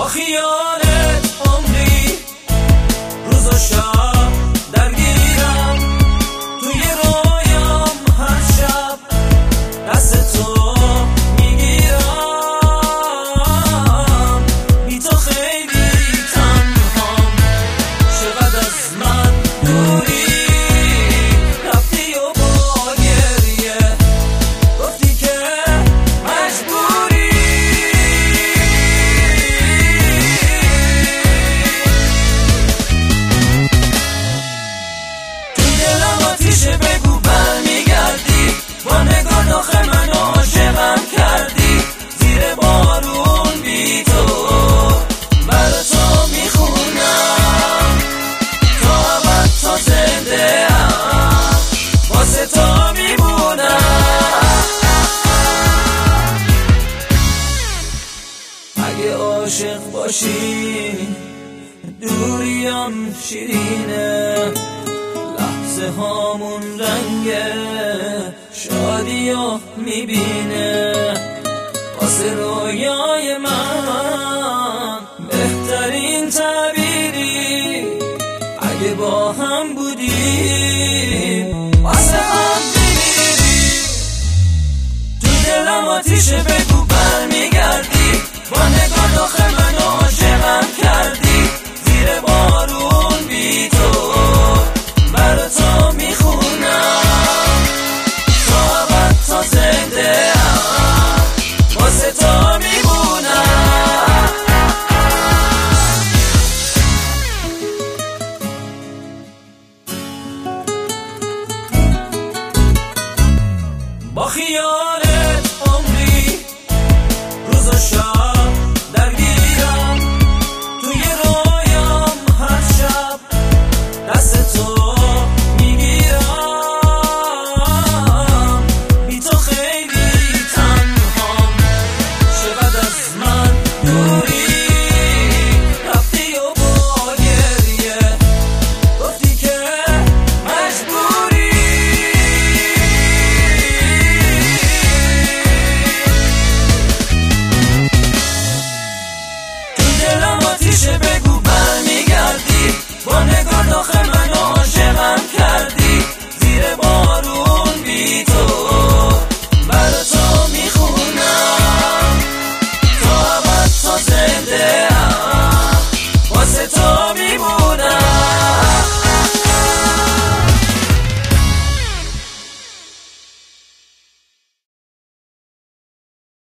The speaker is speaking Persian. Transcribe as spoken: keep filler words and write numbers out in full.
خیالت عمری روز و شب درگیرم، توی رویام هر شب دست تو میگیرم. بی تو خیلی تنهام، چقدر از من دوری، رفتی و با گریه گفتی که مجبوری. تو دلم آتیشه، بگو برمیگردی، با نگاه آخه منو عاشقم کردی. زیر بارون بی تو برا تو میخونم، تا ابد تا زنده ام واسه تو میمونم. اگه عاشق باشی دوریم شیرینه، لحظه هامون رنگ شادیو میبینه. واسه رویای من بهترین تعبیری، اگه با هم بودیم واسه هم میمیری. تو دلم آتیشه، بگو برمیگردی،